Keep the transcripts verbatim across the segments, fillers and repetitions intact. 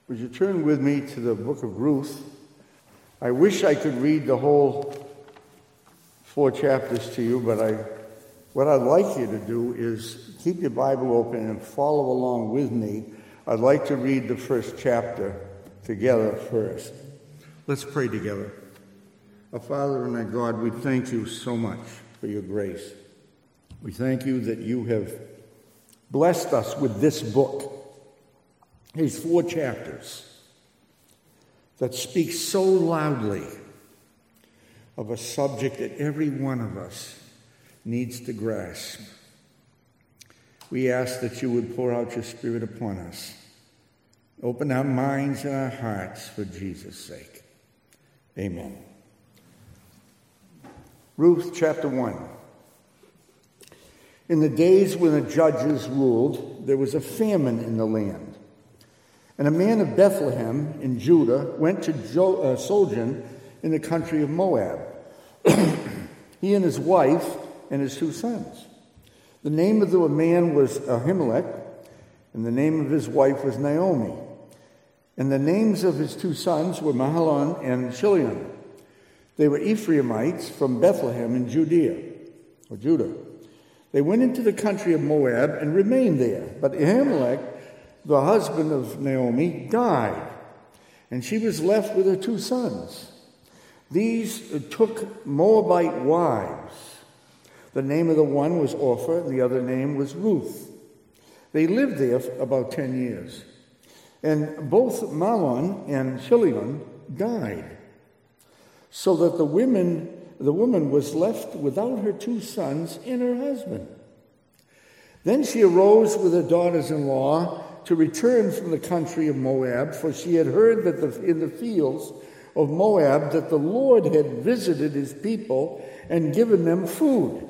Would you turn with me to the book of Ruth? I wish I could read the whole four chapters to you, but I, what I'd like you to do is keep your Bible open and follow along with me. I'd like to read the first chapter together first. Let's pray together. Our Father and our God, we thank you so much for your grace. We thank you that you have blessed us with this book. These four chapters that speak so loudly of a subject that every one of us needs to grasp. We ask that you would pour out your Spirit upon us. Open our minds and our hearts for Jesus' sake. Amen. Ruth chapter one. In the days when the judges ruled, there was a famine in the land. And a man of Bethlehem in Judah went to jo- uh, sojourn in the country of Moab, he and his wife and his two sons. The name of the man was Ahimelech, and the name of his wife was Naomi. And the names of his two sons were Mahlon and Chilion. They were Ephraimites from Bethlehem in Judea, or Judah. They went into the country of Moab and remained there. But Ahimelech, the husband of Naomi, died, and she was left with her two sons. These took Moabite wives. The name of the one was Orpah, and the other name was Ruth. They lived there for about ten years. And both Mahlon and Chilion died, so that the women, the woman was left without her two sons and her husband. Then she arose with her daughters-in-law to return from the country of Moab, for she had heard that the, in the fields of Moab that the Lord had visited his people and given them food.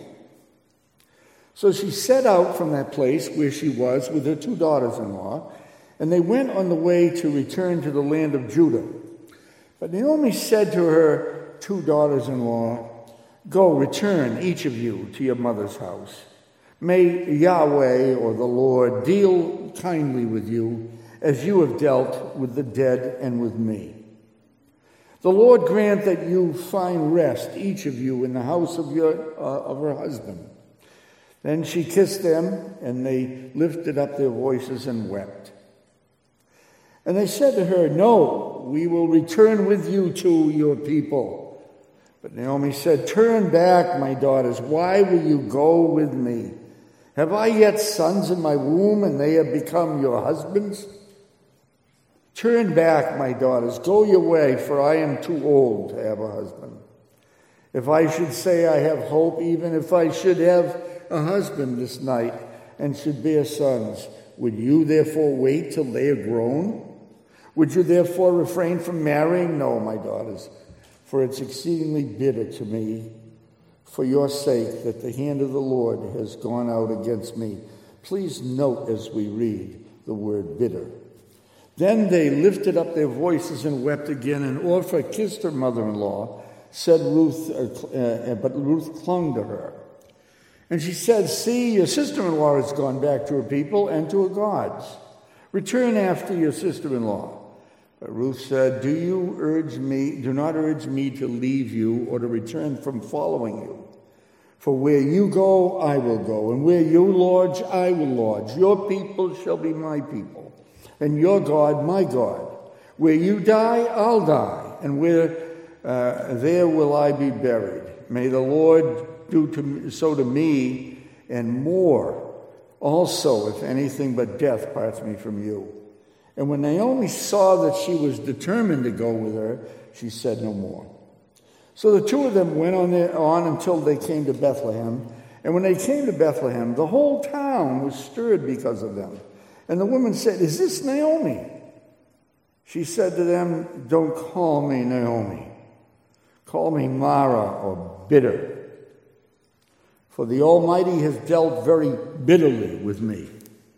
So she set out from that place where she was with her two daughters-in-law, and they went on the way to return to the land of Judah. But Naomi said to her two daughters-in-law, "Go, return, each of you, to your mother's house. May Yahweh, or the Lord, deal kindly with you as you have dealt with the dead and with me. The Lord grant that you find rest, each of you, in the house of your uh, of her husband." Then she kissed them, and they lifted up their voices and wept. And they said to her, "No, we will return with you to your people." But Naomi said, "Turn back, my daughters. Why will you go with me? Have I yet sons in my womb, and they have become your husbands? Turn back, my daughters. Go your way, for I am too old to have a husband. If I should say I have hope, even if I should have a husband this night and should bear sons, would you therefore wait till they are grown? Would you therefore refrain from marrying? No, my daughters, for it's exceedingly bitter to me for your sake that the hand of the Lord has gone out against me." Please note as we read the word bitter. Then they lifted up their voices and wept again, and Orpah kissed her mother-in-law, said Ruth, uh, uh, but Ruth clung to her. And she said, "See, your sister-in-law has gone back to her people and to her gods. Return after your sister-in-law." But Ruth said, "Do you urge me, do not urge me to leave you or to return from following you. For where you go, I will go, and where you lodge, I will lodge. Your people shall be my people, and your God my God. Where you die, I'll die, and where uh, there will I be buried. May the Lord do to, so to me, and more also, if anything but death parts me from you." And when Naomi saw that she was determined to go with her, she said no more. So the two of them went on, their, on until they came to Bethlehem. And when they came to Bethlehem, the whole town was stirred because of them. And the woman said, "Is this Naomi?" She said to them, "Don't call me Naomi. Call me Mara, or bitter. For the Almighty has dealt very bitterly with me.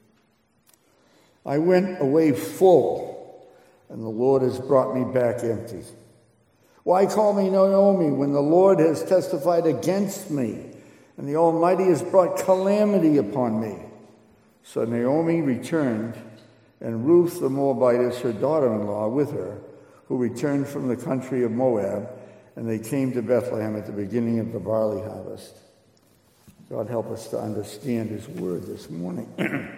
I went away full, and the Lord has brought me back empty. Why call me Naomi when the Lord has testified against me, and the Almighty has brought calamity upon me?" So Naomi returned and Ruth the Moabitess, her daughter-in-law, with her, who returned from the country of Moab, and they came to Bethlehem at the beginning of the barley harvest. God help us to understand his word this morning.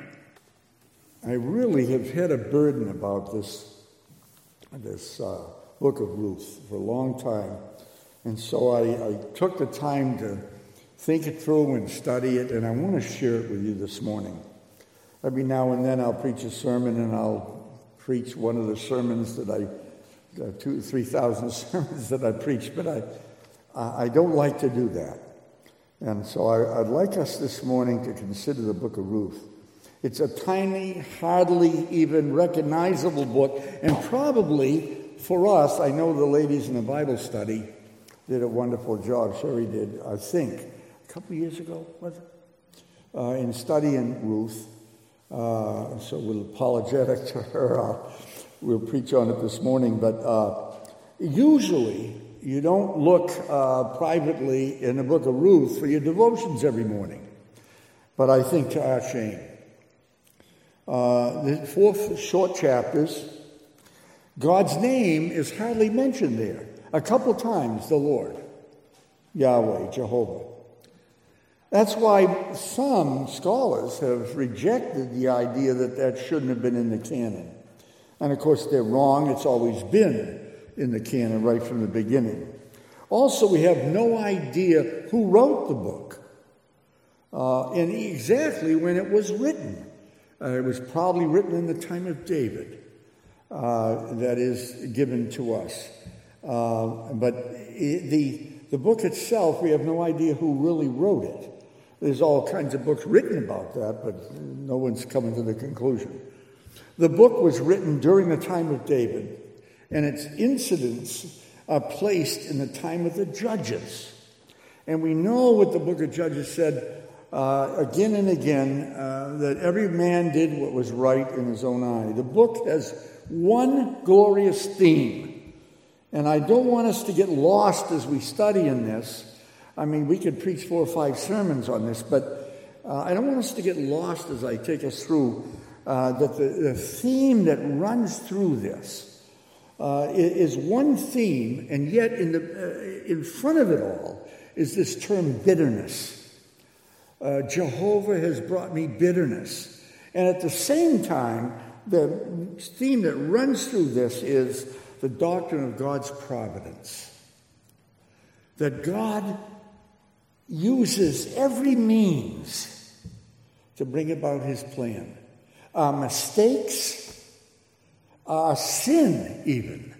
I really have had a burden about this, this uh, book of Ruth for a long time. And so I, I took the time to think it through and study it, and I want to share it with you this morning. Every now and then I'll preach a sermon, and I'll preach one of the sermons that I, the two, three thousand sermons that I preach, but I, I don't like to do that. And so I, I'd like us this morning to consider the book of Ruth. It's a tiny, hardly even recognizable book, and probably for us, I know the ladies in the Bible study did a wonderful job. Sherry did, I think, a couple of years ago, was it? Uh, in studying Ruth. Uh, so we're apologetic to her. Uh, we'll preach on it this morning. But uh, usually you don't look uh, privately in the book of Ruth for your devotions every morning. But I think to our shame. Uh, the four short chapters, God's name is hardly mentioned there. A couple times, the Lord, Yahweh, Jehovah. That's why some scholars have rejected the idea that that shouldn't have been in the canon. And of course, they're wrong. It's always been in the canon right from the beginning. Also, we have no idea who wrote the book uh, and exactly when it was written. Uh, it was probably written in the time of David, uh, that is given to us. Uh, but it, the, the book itself, we have no idea who really wrote it. There's all kinds of books written about that, but no one's coming to the conclusion. The book was written during the time of David, and its incidents are placed in the time of the judges. And we know what the book of Judges said uh, again and again, uh, that every man did what was right in his own eye. The book has one glorious theme, and I don't want us to get lost as we study in this. I mean, we could preach four or five sermons on this, but uh, I don't want us to get lost as I take us through uh, that the, the theme that runs through this uh, is one theme, and yet in the uh, in front of it all is this term bitterness. Uh, Jehovah has brought me bitterness. And at the same time, the theme that runs through this is the doctrine of God's providence. That God uses every means to bring about his plan. Our mistakes, our sin even,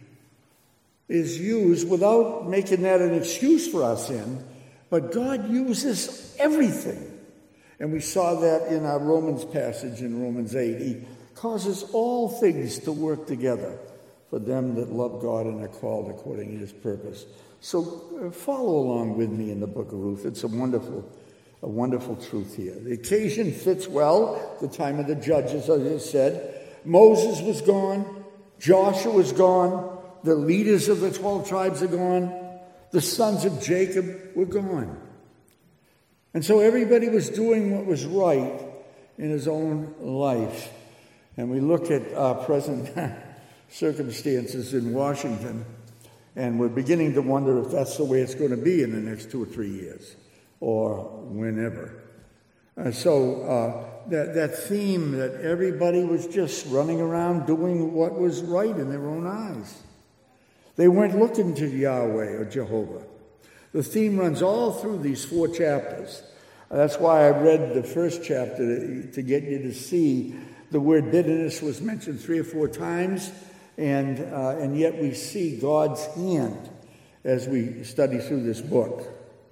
is used without making that an excuse for our sin, but God uses everything. And we saw that in our Romans passage in Romans eight. He causes all things to work together for them that love God and are called according to his purpose. So uh, follow along with me in the book of Ruth. It's a wonderful, a wonderful truth here. The occasion fits well, the time of the judges, as I said. Moses was gone. Joshua was gone. The leaders of the twelve tribes are gone. The sons of Jacob were gone. And so everybody was doing what was right in his own life. And we look at our present circumstances in Washington, and we're beginning to wonder if that's the way it's going to be in the next two or three years, or whenever. Uh, so uh, that, that theme that everybody was just running around doing what was right in their own eyes. They weren't looking to Yahweh or Jehovah. The theme runs all through these four chapters. That's why I read the first chapter to, to get you to see the word bitterness was mentioned three or four times, and uh, and yet we see God's hand as we study through this book.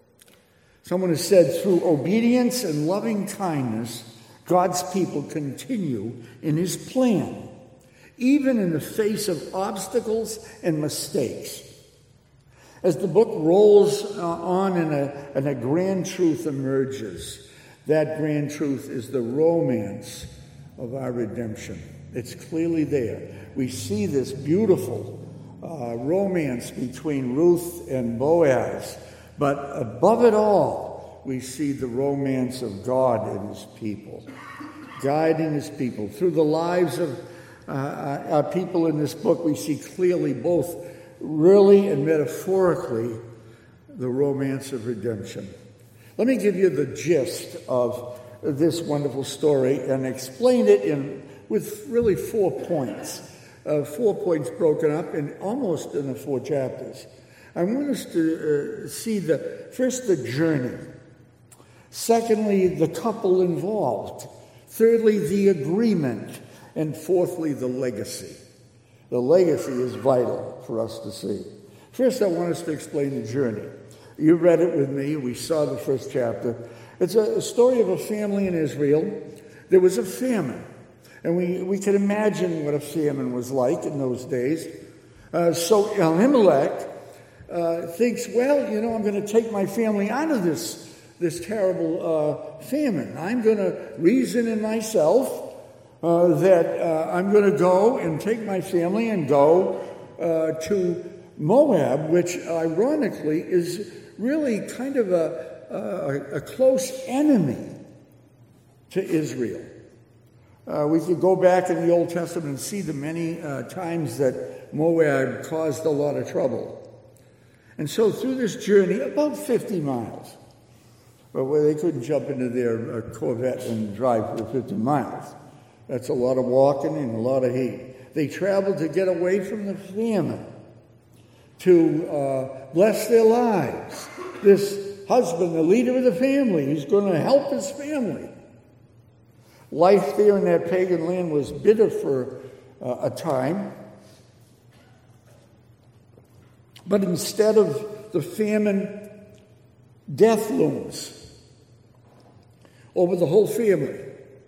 Someone has said, through obedience and loving kindness, God's people continue in his plan, even in the face of obstacles and mistakes. As the book rolls uh, on and a, and a grand truth emerges, that grand truth is the romance of our redemption. It's clearly there. We see this beautiful uh, romance between Ruth and Boaz, but above it all, we see the romance of God and his people, guiding his people through the lives of Uh, our people in this book, we see clearly both really and metaphorically the romance of redemption. Let me give you the gist of this wonderful story and explain it in with really four points. Uh, four points broken up in almost in the four chapters. I want us to uh, see the first the journey. Secondly, the couple involved. Thirdly, the agreement. And fourthly, the legacy. The legacy is vital for us to see. First, I want us to explain the journey. You read it with me. We saw the first chapter. It's a story of a family in Israel. There was a famine. And we, we can imagine what a famine was like in those days. Uh, so Elimelech uh, thinks, well, you know, I'm going to take my family out of this, this terrible uh, famine. I'm going to reason in myself uh, that uh, I'm going to go and take my family and go uh, to Moab, which ironically is really kind of a, a, a close enemy to Israel. Uh, we could go back in the Old Testament and see the many uh, times that Moab caused a lot of trouble. And so through this journey, about fifty miles, but where they couldn't jump into their uh, Corvette and drive for fifty miles. That's a lot of walking and a lot of heat. They traveled to get away from the famine, to uh, bless their lives. This husband, the leader of the family, he's going to help his family. Life there in that pagan land was bitter for uh, a time. But instead of the famine, death looms over the whole family.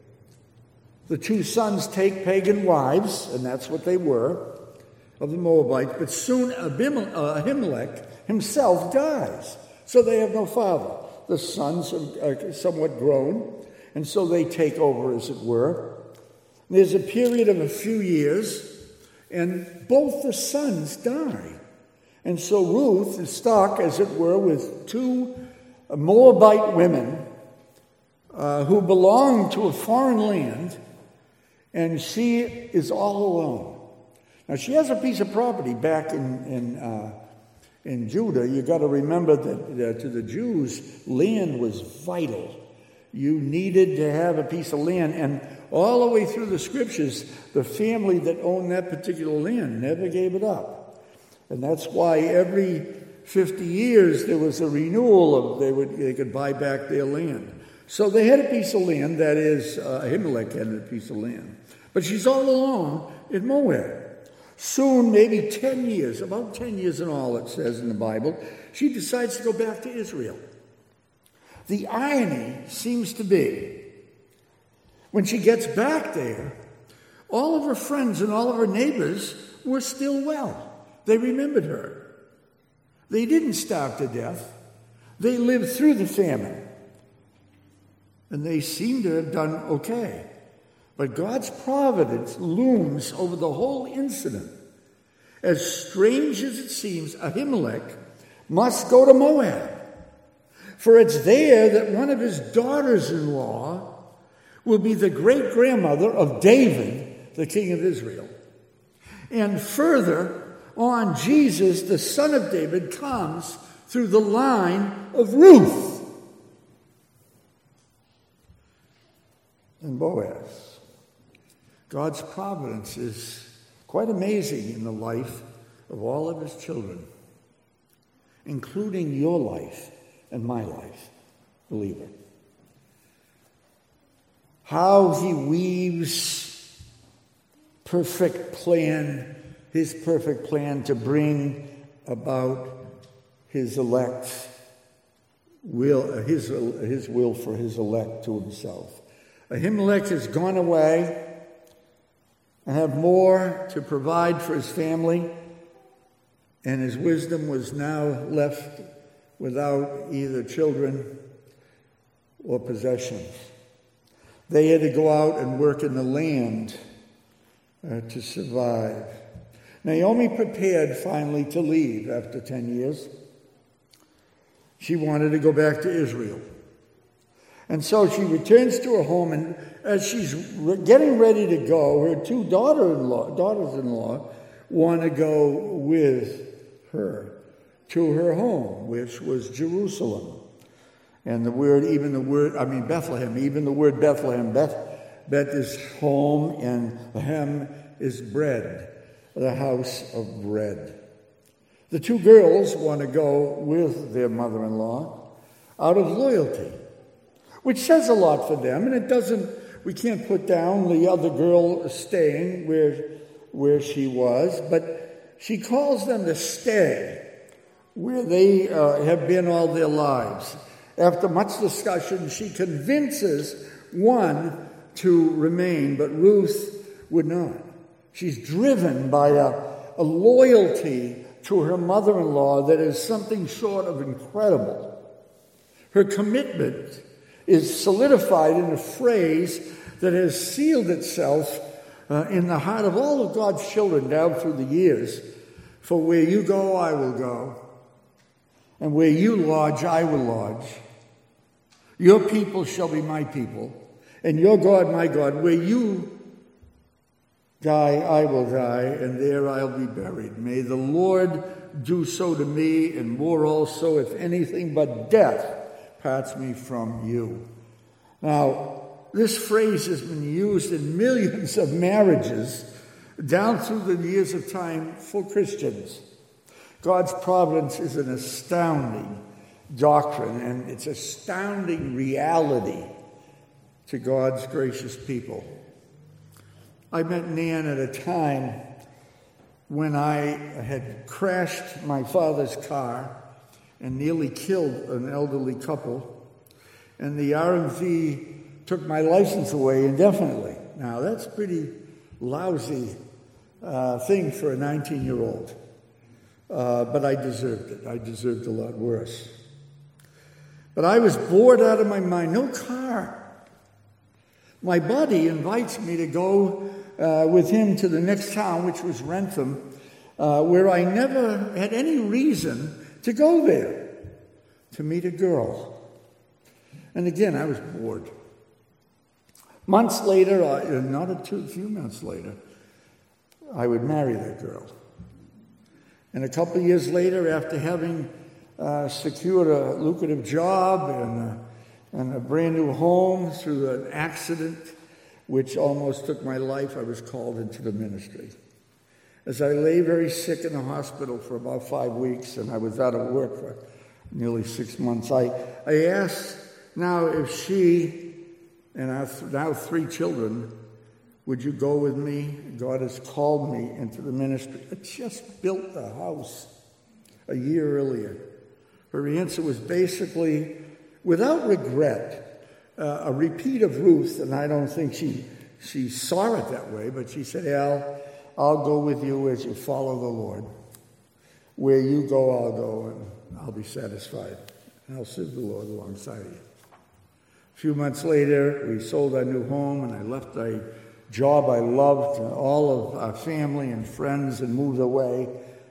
The two sons take pagan wives, and that's what they were, of the Moabites. But soon Ahimelech himself dies. So they have no father. The sons are somewhat grown. And so they take over, as it were. There's a period of a few years, and both the sons die. And so Ruth is stuck, as it were, with two Moabite women uh, who belong to a foreign land, and she is all alone. Now, she has a piece of property back in, in, uh, in Judah. You've got to remember that uh, to the Jews, land was vital. You needed to have a piece of land. And all the way through the scriptures, the family that owned that particular land never gave it up. And that's why every fifty years there was a renewal of they would they could buy back their land. So they had a piece of land, that is, uh, Ahimelech had a piece of land. But she's all alone in Moab. Soon, maybe ten years, about ten years in all, it says in the Bible, she decides to go back to Israel. The irony seems to be, when she gets back there, all of her friends and all of her neighbors were still well. They remembered her. They didn't starve to death. They lived through the famine. And they seem to have done okay. But God's providence looms over the whole incident. As strange as it seems, Ahimelech must go to Moab. For it's there that one of his daughters-in-law will be the great-grandmother of David, the king of Israel. And further on, Jesus, the son of David, comes through the line of Ruth and Boaz. God's providence is quite amazing in the life of all of his children, including your life and my life, believer. How he weaves perfect plan, his perfect plan to bring about his elect will, his, his will for his elect to himself. Ahimelech has gone away and have more to provide for his family, and his wisdom was now left without either children or possessions. They had to go out and work in the land uh, to survive. Naomi prepared finally to leave after ten years. She wanted to go back to Israel. And so she returns to her home, and as she's re- getting ready to go, her two daughter-in-law, daughters-in-law want to go with her to her home, which was Jerusalem. And the word, even the word, I mean Bethlehem, even the word Bethlehem, Beth, Beth is home, and Lehem is bread, the house of bread. The two girls want to go with their mother-in-law out of loyalty, which says a lot for them, and it doesn't, we can't put down the other girl staying where, where she was, but she calls them to stay where they uh, have been all their lives. After much discussion, she convinces one to remain, but Ruth would not. She's driven by a, a loyalty to her mother-in-law that is something short of incredible. Her commitment is solidified in a phrase that has sealed itself uh, in the heart of all of God's children down through the years. For where you go, I will go. And where you lodge, I will lodge. Your people shall be my people, and your God, my God. Where you die, I will die, and there I'll be buried. May the Lord do so to me, and more also, if anything but death parts me from you. Now, this phrase has been used in millions of marriages down through the years of time for Christians. God's providence is an astounding doctrine, and it's astounding reality to God's gracious people. I met Nan at a time when I had crashed my father's car and nearly killed an elderly couple, and the R M V took my license away indefinitely. Now, that's a pretty lousy uh, thing for a nineteen-year-old, uh, but I deserved it. I deserved a lot worse. But I was bored out of my mind. No car. My buddy invites me to go uh, with him to the next town, which was Rentham, uh, where I never had any reason to go there, to meet a girl. And again, I was bored. Months later, uh, not a two, few months later, I would marry that girl. And a couple of years later, after having uh, secured a lucrative job and a, and a brand new home through an accident which almost took my life, I was called into the ministry. As I lay very sick in the hospital for about five weeks, and I was out of work for nearly six months, I, I asked now if she and our th- now three children, would you go with me? God has called me into the ministry. I just built the house a year earlier. Her answer was basically, without regret, uh, a repeat of Ruth, and I don't think she she saw it that way, but she said, Al, I'll go with you as you follow the Lord. Where you go, I'll go, and I'll be satisfied. And I'll serve the Lord alongside you. A few months later, we sold our new home, and I left a job I loved, all of our family and friends, and moved away.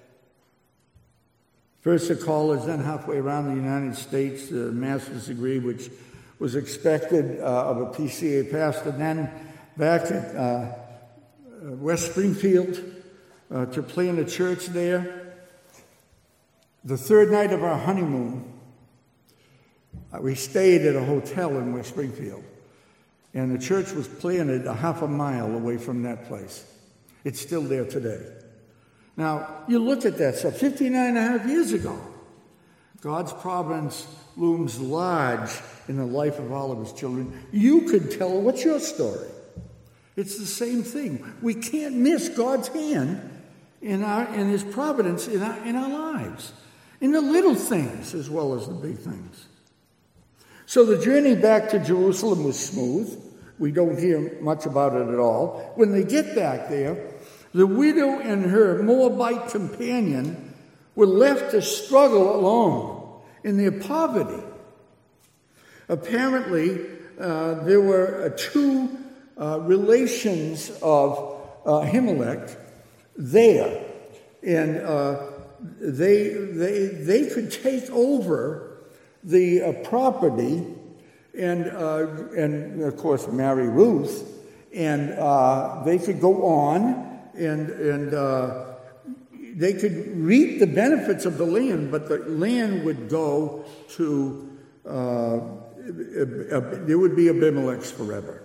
First at college, then halfway around the United States, a master's degree, which was expected uh, of a P C A pastor, then back at uh, West Springfield uh, to plant a church there. The third night of our honeymoon, uh, we stayed at a hotel in West Springfield, and the church was planted a half a mile away from that place. It's still there today. Now, you look at that stuff, fifty-nine and a half years ago. God's providence looms large in the life of all of his children. You could tell, what's your story? It's the same thing. We can't miss God's hand in our in his providence in our, in our lives, in the little things as well as the big things. So the journey back to Jerusalem was smooth. We don't hear much about it at all. When they get back there, the widow and her Moabite companion were left to struggle alone in their poverty. Apparently, uh, there were uh, two uh, relations of uh, Ahimelech there, and uh, they they they could take over the uh, property and, uh, and of course, marry Ruth, and uh, they could go on, and, and uh, they could reap the benefits of the land, but the land would go to, uh, there would be Abimelech's forever.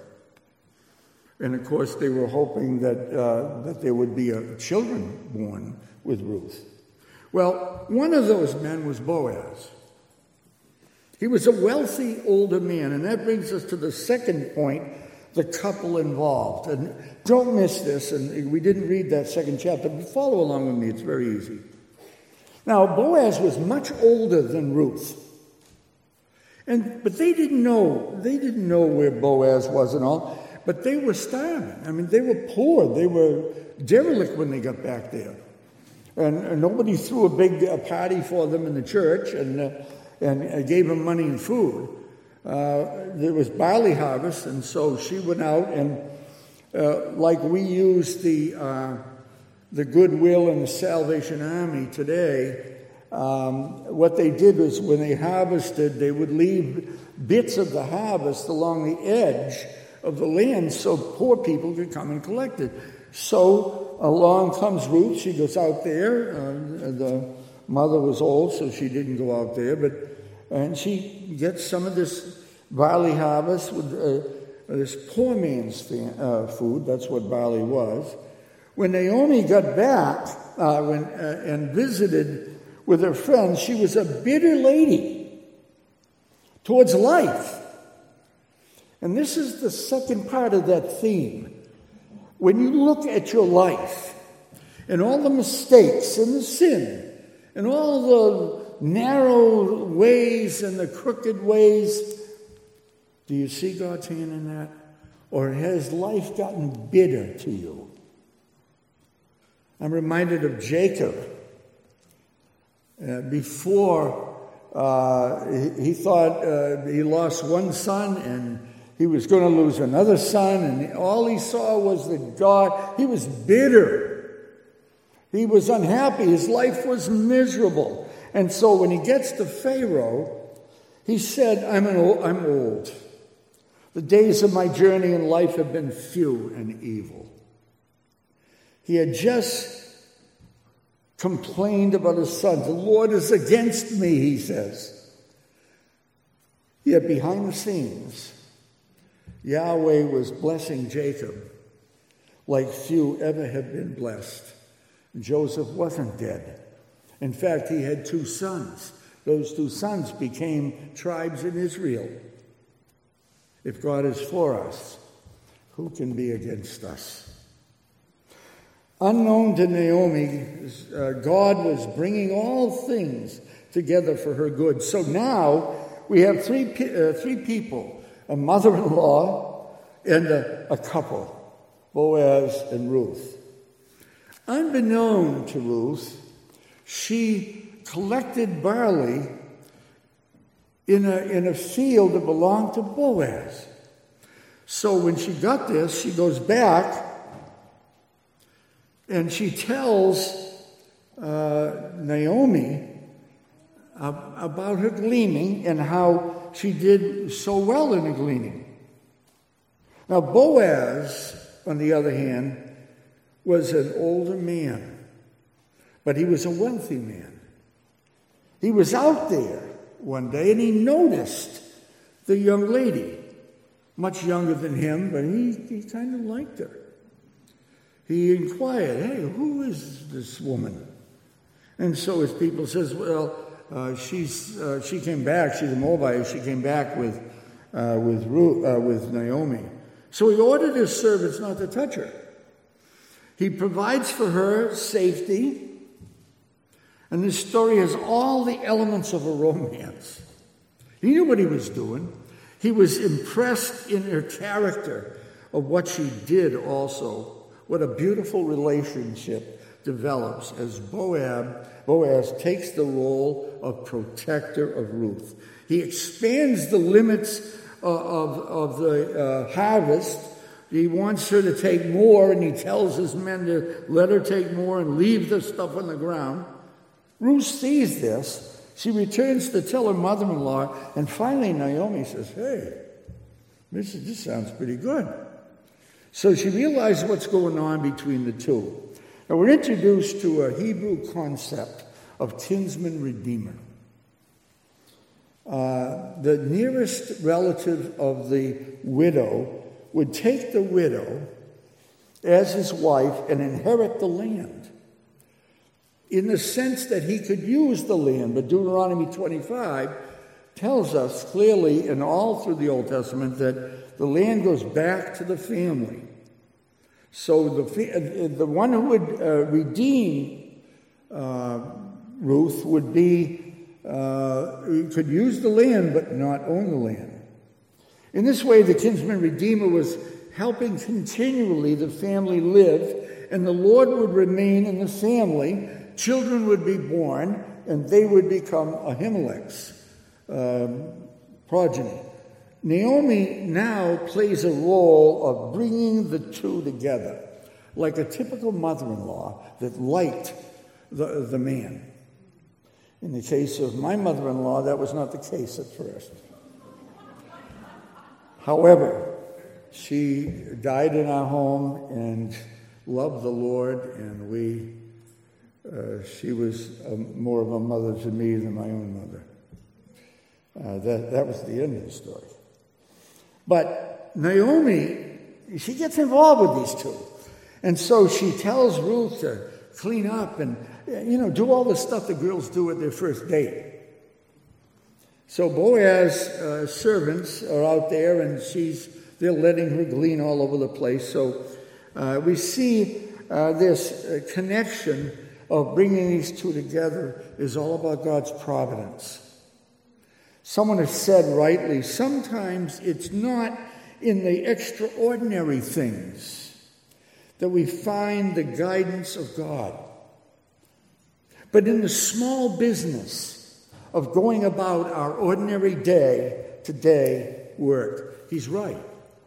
And of course, they were hoping that uh, that there would be a children born with Ruth. Well, one of those men was Boaz. He was a wealthy older man, and that brings us to the second point, the couple involved. And don't miss this, and we didn't read that second chapter, but follow along with me, it's very easy. Now, Boaz was much older than Ruth. And but they didn't know, they didn't know where Boaz was and all. But they were starving. I mean, they were poor. They were derelict when they got back there. And, and nobody threw a big uh, party for them in the church and, uh, and uh, gave them money and food. Uh, there was barley harvest, and so she went out and, uh, like we use the, uh, the Goodwill and the Salvation Army today, um, what they did was when they harvested, they would leave bits of the harvest along the edge of the land so poor people could come and collect it. So along comes Ruth. She goes out there. Uh, the mother was old, so she didn't go out there. But and she gets some of this barley harvest with uh, this poor man's fa- uh, food. That's what barley was. When Naomi got back uh, when, uh, and visited with her friends, she was a bitter lady towards life. And this is the second part of that theme. When you look at your life and all the mistakes and the sin and all the narrow ways and the crooked ways, do you see God's hand in that? Or has life gotten bitter to you? I'm reminded of Jacob. Uh, before, uh, he, he thought uh, he lost one son and he was going to lose another son, and all he saw was that God, he was bitter. He was unhappy. His life was miserable. And so when he gets to Pharaoh, he said, I'm, an old, I'm old. The days of my journey in life have been few and evil. He had just complained about his son. The Lord is against me, he says. Yet behind the scenes, Yahweh was blessing Jacob like few ever have been blessed. Joseph wasn't dead. In fact, he had two sons. Those two sons became tribes in Israel. If God is for us, who can be against us? Unknown to Naomi, uh, God was bringing all things together for her good. So now we have three, uh, three people. A mother-in-law, and a, a couple, Boaz and Ruth. Unbeknown to Ruth, she collected barley in a, in a field that belonged to Boaz. So when she got this, she goes back and she tells uh, Naomi uh, about her gleaning and how she did so well in the gleaning. Now, Boaz, on the other hand, was an older man, but he was a wealthy man. He was out there one day, and he noticed the young lady, much younger than him, but he, he kind of liked her. He inquired, hey, who is this woman? And so his people says, well, Uh, she's uh, she came back. She's a Moabite. She came back with uh, with Ruth, uh, with Naomi. So he ordered his servants not to touch her. He provides for her safety, and this story has all the elements of a romance. He knew what he was doing. He was impressed in her character of what she did. Also, what a beautiful relationship develops as Boaz, Boaz takes the role of protector of Ruth. He expands the limits uh, of, of the uh, harvest. He wants her to take more, and he tells his men to let her take more and leave the stuff on the ground. Ruth sees this. She returns to tell her mother-in-law, and finally Naomi says, hey, This, this sounds pretty good. So she realized what's going on between the two. Now we're introduced to a Hebrew concept of kinsman redeemer. Uh, the nearest relative of the widow would take the widow as his wife and inherit the land, in the sense that he could use the land. But Deuteronomy twenty-five tells us clearly, and all through the Old Testament, that the land goes back to the family. So the, the one who would uh, redeem uh, Ruth would be, uh, could use the land but not own the land. In this way, the kinsman redeemer was helping continually the family live, and the Lord would remain in the family. Children would be born, and they would become Ahimelech's um, progeny. Naomi now plays a role of bringing the two together, like a typical mother-in-law that liked the, the man. In the case of my mother-in-law, that was not the case at first. However, she died in our home and loved the Lord, and we, uh, she was a, more of a mother to me than my own mother. Uh, that, that was the end of the story. But Naomi, she gets involved with these two. And so she tells Ruth to clean up and, you know, do all the stuff the girls do at their first date. So Boaz's uh, servants are out there, and she's they're letting her glean all over the place. So uh, we see uh, this uh, connection of bringing these two together is all about God's providence. Someone has said rightly, sometimes it's not in the extraordinary things that we find the guidance of God, but in the small business of going about our ordinary day-to-day work. He's right.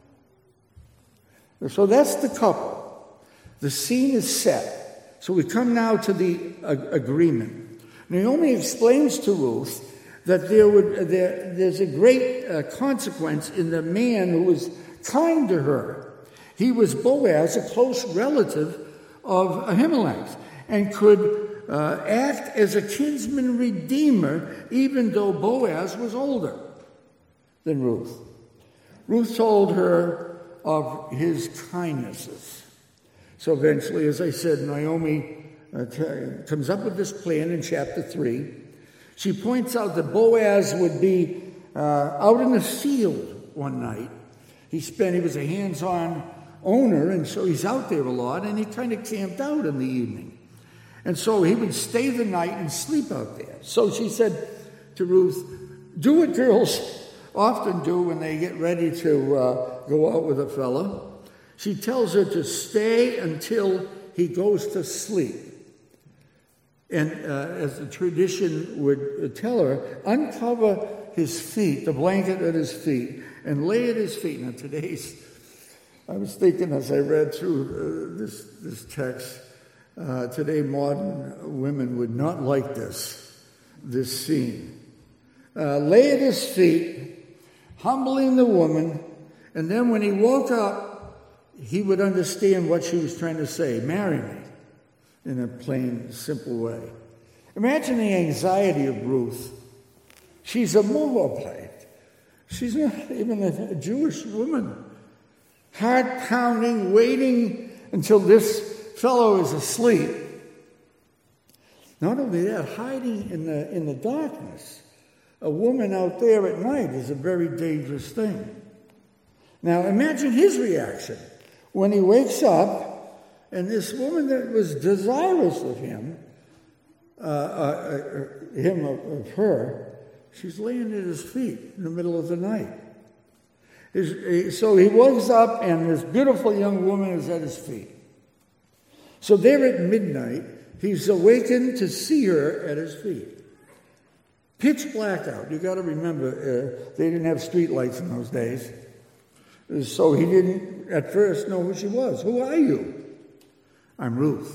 So that's the couple. The scene is set. So we come now to the uh, agreement. Naomi explains to Ruth that there would there, there's a great uh, consequence in the man who was kind to her. He was Boaz, a close relative of Ahimelech, and could uh, act as a kinsman redeemer, even though Boaz was older than Ruth. Ruth told her of his kindnesses. So eventually, as I said, Naomi uh, t- comes up with this plan in chapter three. She points out that Boaz would be uh, out in the field one night. He spent, he was a hands-on owner, and so he's out there a lot, and he kind of camped out in the evening. And so he would stay the night and sleep out there. So she said to Ruth, do what girls often do when they get ready to uh, go out with a fella. She tells her to stay until he goes to sleep. And uh, as the tradition would tell her, uncover his feet, the blanket at his feet, and lay at his feet. Now today's, I was thinking as I read through uh, this, this text, uh, today modern women would not like this, this scene. Uh, lay at his feet, humbling the woman, and then when he woke up, he would understand what she was trying to say, marry me. In a plain, simple way. Imagine the anxiety of Ruth. She's a Moabite. She's not even a Jewish woman. Heart pounding, waiting until this fellow is asleep. Not only that, hiding in the in the darkness. A woman out there at night is a very dangerous thing. Now imagine his reaction when he wakes up. And this woman that was desirous of him, uh, uh, uh, him of, of her, she's laying at his feet in the middle of the night. His, so he wakes up, and this beautiful young woman is at his feet. So there at midnight, he's awakened to see her at his feet. Pitch black out. You got to remember, uh, they didn't have street lights in those days. So he didn't at first know who she was. Who are you? I'm Ruth.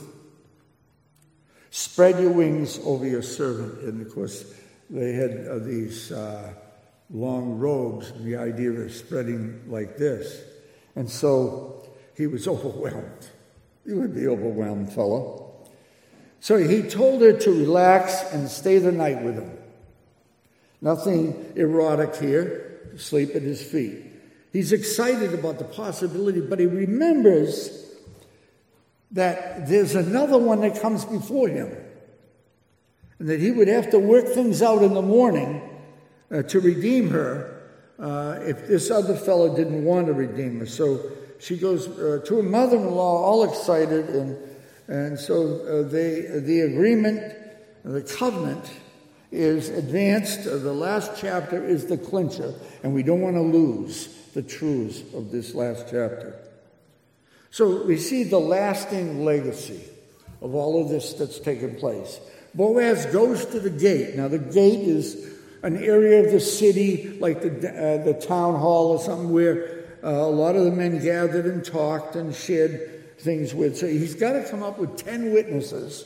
Spread your wings over your servant. And of course, they had uh, these uh, long robes, and the idea of it spreading like this. And so he was overwhelmed. He would be overwhelmed, fellow. So he told her to relax and stay the night with him. Nothing erotic here, sleep at his feet. He's excited about the possibility, but he remembers that there's another one that comes before him, and that he would have to work things out in the morning uh, to redeem her uh, if this other fellow didn't want to redeem her. So she goes uh, to her mother-in-law, all excited, and and so uh, they the agreement, the covenant, is advanced. Uh, the last chapter is the clincher, and we don't want to lose the truths of this last chapter. So we see the lasting legacy of all of this that's taken place. Boaz goes to the gate. Now the gate is an area of the city, like the uh, the town hall or something, where uh, a lot of the men gathered and talked and shared things with. So he's got to come up with ten witnesses.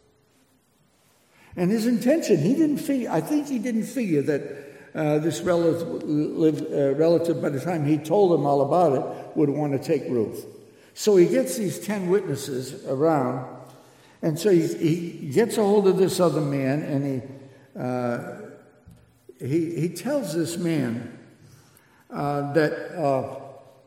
And his intention, he didn't figure, I think he didn't figure that uh, this relative, uh, relative, by the time he told him all about it, would want to take Ruth. So he gets these ten witnesses around, and so he, he gets a hold of this other man, and he uh, he, he tells this man uh, that uh,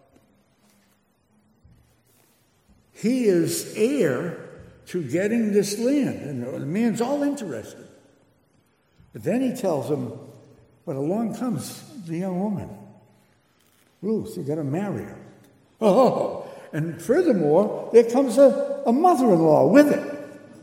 he is heir to getting this land. And the man's all interested. But then he tells him, but along comes the young woman, Ruth, you got to marry her. Oh, and furthermore, there comes a, a mother-in-law with it.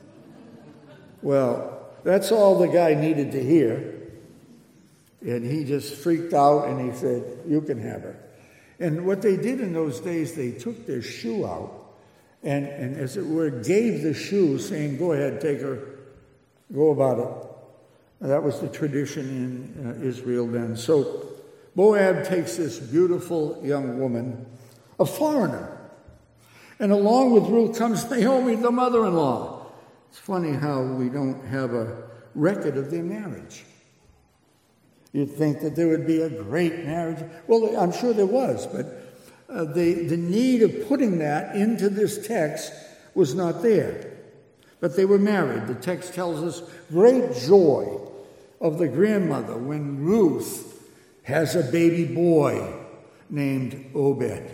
Well, that's all the guy needed to hear. And he just freaked out and he said, you can have her. And what they did in those days, they took their shoe out and, and as it were, gave the shoe, saying, go ahead, take her, go about it. That was the tradition in uh, Israel then. So Boaz takes this beautiful young woman, a foreigner, and along with Ruth comes Naomi, the mother-in-law. It's funny how we don't have a record of their marriage. You'd think that there would be a great marriage. Well, I'm sure there was, but uh, the, the need of putting that into this text was not there. But they were married. The text tells us great joy of the grandmother when Ruth has a baby boy named Obed.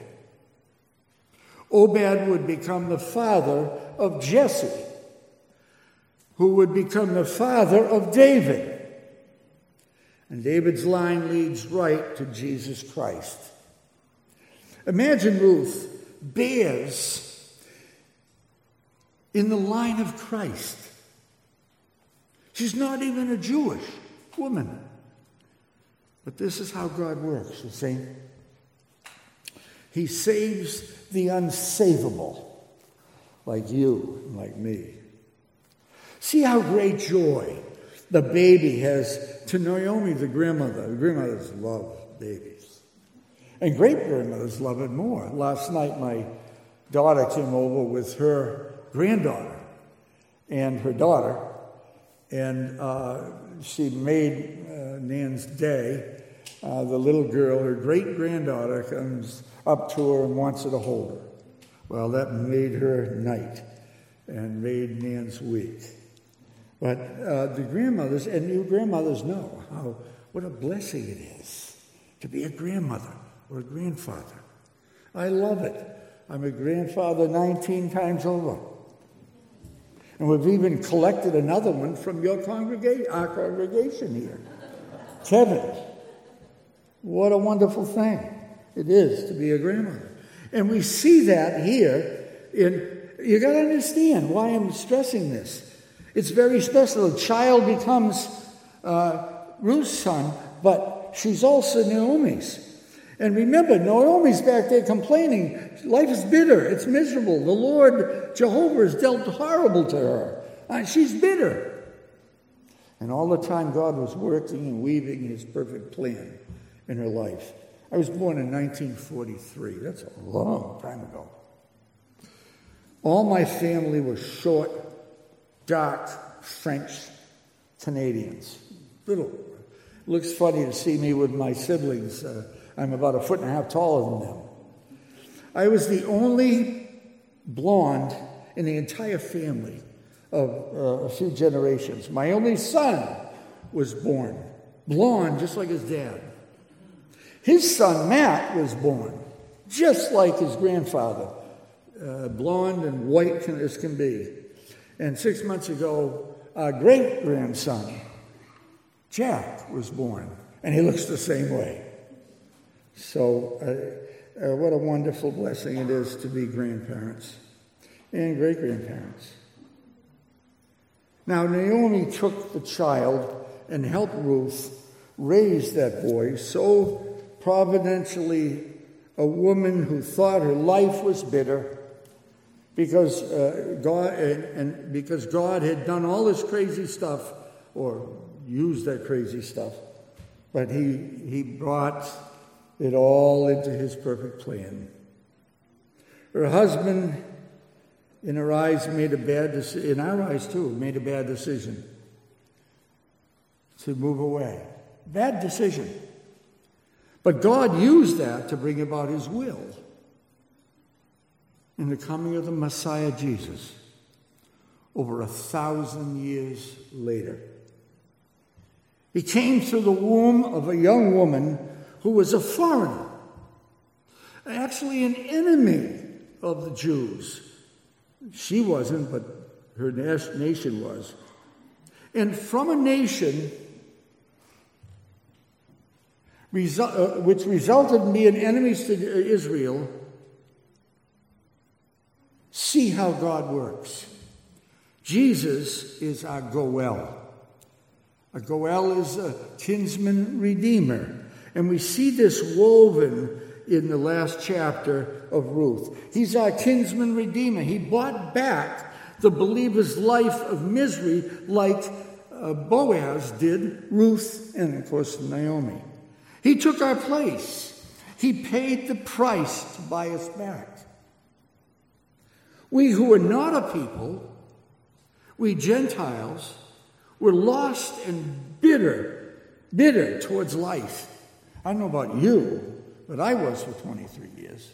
Obed would become the father of Jesse, who would become the father of David. And David's line leads right to Jesus Christ. Imagine Ruth bears in the line of Christ. She's not even a Jewish woman. But this is how God works, you see. He saves the unsavable, like you and like me. See how great joy the baby has to Naomi, the grandmother. The grandmothers love babies. And great-grandmothers love it more. Last night, my daughter came over with her granddaughter and her daughter, and uh, she made uh, Nan's day. Uh, the little girl, her great-granddaughter, comes up to her and wants her to hold her. Well, that made her night and made Nan's week. But uh, the grandmothers, and you grandmothers know how what a blessing it is to be a grandmother or a grandfather. I love it. I'm a grandfather nineteen times over. And we've even collected another one from your congregation, our congregation here. Kevin. What a wonderful thing it is to be a grandmother. And we see that here in, you got to understand why I'm stressing this. It's very special. A child becomes uh, Ruth's son, but she's also Naomi's. And remember, Naomi's back there complaining, life is bitter, it's miserable. The Lord, Jehovah, has dealt horrible to her. Uh, she's bitter. And all the time God was working and weaving his perfect plan in her life. I was born in nineteen forty-three. That's a long time ago. All my family was short, dark French Canadians. Little. Looks funny to see me with my siblings. Uh, I'm about a foot and a half taller than them. I was the only blonde in the entire family of uh, a few generations. My only son was born blonde, just like his dad. His son, Matt, was born just like his grandfather, uh, blonde and white as can be. And six months ago, our great-grandson, Jack, was born, and he looks the same way. So uh, uh, what a wonderful blessing it is to be grandparents and great-grandparents. Now, Naomi took the child and helped Ruth raise that boy so providentially. A woman who thought her life was bitter because uh, God and, and because God had done all this crazy stuff, or used that crazy stuff, but he he brought it all into his perfect plan. Her husband, in her eyes, made a bad decision. In our eyes too, made a bad decision to move away. Bad decision. But God used that to bring about his will in the coming of the Messiah Jesus over a thousand years later. He came through the womb of a young woman who was a foreigner, actually an enemy of the Jews. She wasn't, but her nation was. And from a nation Result, uh, which resulted in being enemies to Israel, see how God works. Jesus is our Goel. A Goel is a kinsman redeemer. And we see this woven in the last chapter of Ruth. He's our kinsman redeemer. He bought back the believer's life of misery like uh, Boaz did Ruth and, of course, Naomi. He took our place. He paid the price to buy us back. We who are not a people, we Gentiles, were lost and bitter, bitter towards life. I don't know about you, but I was for twenty-three years.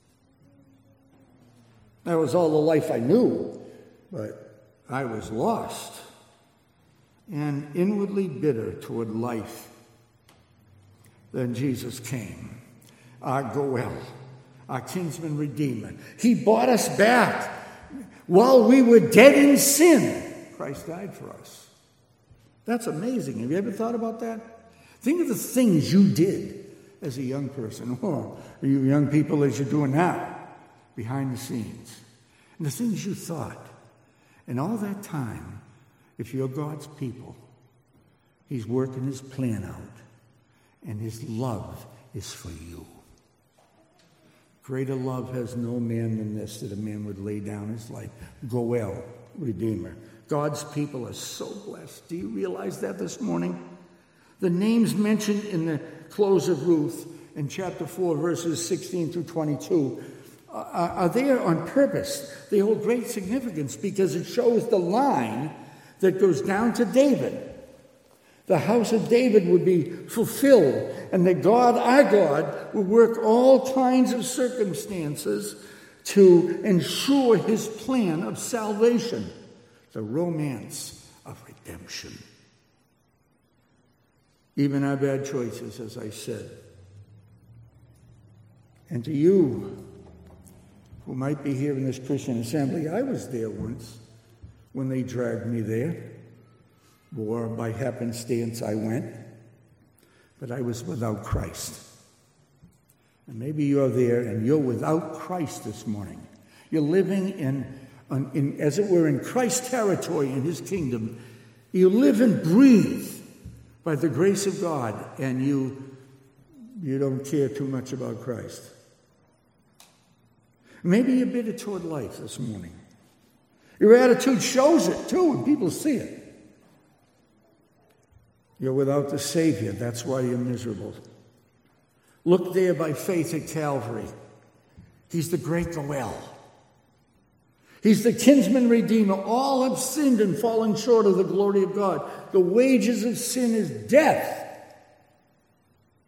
That was all the life I knew, but I was lost and inwardly bitter toward life. Then Jesus came, our Goel, our kinsman redeemer. He bought us back. While we were dead in sin, Christ died for us. That's amazing. Have you ever thought about that? Think of the things you did as a young person, or you young people as you're doing now, behind the scenes. And the things you thought. And all that time, if you're God's people, he's working his plan out. And his love is for you. Greater love has no man than this, that a man would lay down his life. Goel, Redeemer. God's people are so blessed. Do you realize that this morning? The names mentioned in the close of Ruth in chapter four, verses sixteen through twenty-two, are, are there on purpose. They hold great significance because it shows the line that goes down to David. The house of David would be fulfilled, and that God, our God, would work all kinds of circumstances to ensure his plan of salvation, the romance of redemption. Even our bad choices, as I said. And to you, who might be here in this Christian assembly, I was there once when they dragged me there. Or by happenstance I went, but I was without Christ. And maybe you're there and you're without Christ this morning. You're living in, in, as it were, in Christ's territory, in his kingdom. You live and breathe by the grace of God, and you, you don't care too much about Christ. Maybe you're bitter toward life this morning. Your attitude shows it too, and people see it. You're without the Savior. That's why you're miserable. Look there by faith at Calvary. He's the great Goel. He's the kinsman redeemer. All have sinned and fallen short of the glory of God. The wages of sin is death.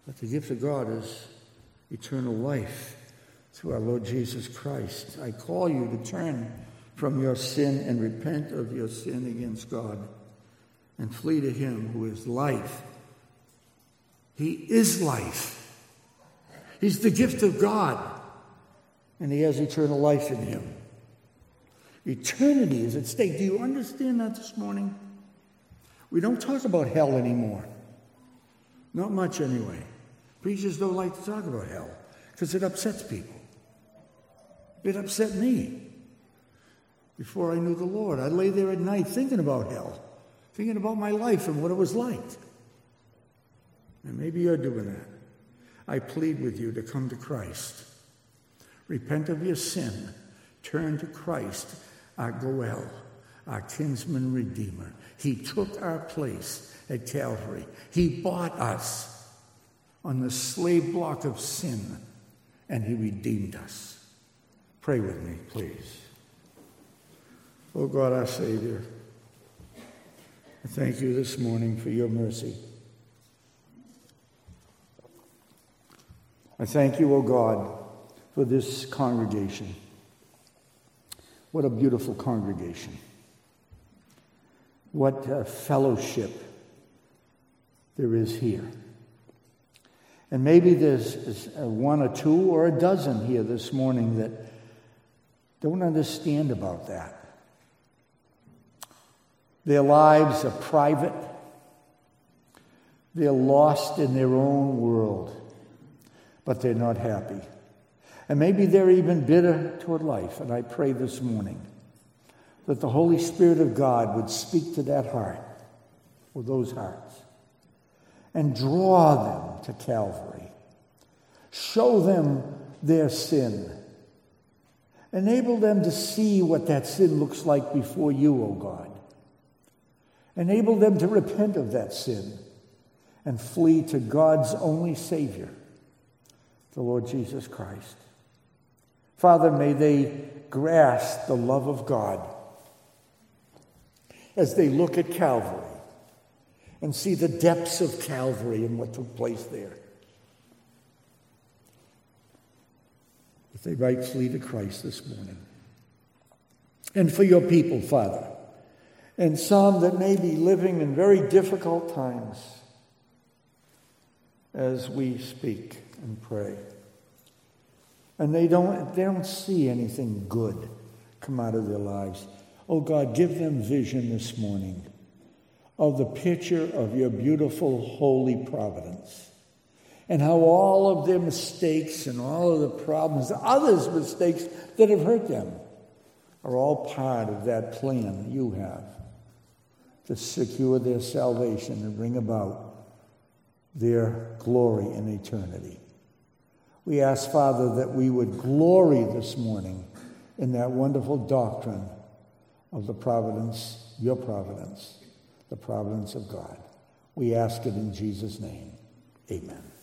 But the gift of God is eternal life through our Lord Jesus Christ. I call you to turn from your sin and repent of your sin against God and flee to him who is life. He is life. He's the gift of God, and he has eternal life in him. Eternity is at stake. Do you understand that this morning? We don't talk about hell anymore. Not much anyway. Preachers don't like to talk about hell because it upsets people. It upset me. Before I knew the Lord, I lay there at night thinking about hell, thinking about my life and what it was like. And maybe you're doing that. I plead with you to come to Christ. Repent of your sin. Turn to Christ, our Goel, our kinsman redeemer. He took our place at Calvary. He bought us on the slave block of sin, and he redeemed us. Pray with me, please. Oh God, our Savior, I thank you this morning for your mercy. I thank you, oh God, for this congregation. What a beautiful congregation. What uh, fellowship there is here. And maybe there's uh, one or two or a dozen here this morning that don't understand about that. Their lives are private. They're lost in their own world, but they're not happy. And maybe they're even bitter toward life. And I pray this morning that the Holy Spirit of God would speak to that heart, or those hearts, and draw them to Calvary. Show them their sin. Enable them to see what that sin looks like before you, O God. Enable them to repent of that sin and flee to God's only Savior, the Lord Jesus Christ. Father, may they grasp the love of God as they look at Calvary and see the depths of Calvary and what took place there. That they might flee to Christ this morning. And for your people, Father, and some that may be living in very difficult times as we speak and pray. And they don't, they don't see anything good come out of their lives. Oh God, give them vision this morning of the picture of your beautiful, holy providence. And how all of their mistakes and all of the problems, others' mistakes that have hurt them, are all part of that plan that you have to secure their salvation and bring about their glory in eternity. We ask, Father, that we would glory this morning in that wonderful doctrine of the providence, your providence, the providence of God. We ask it in Jesus' name. Amen.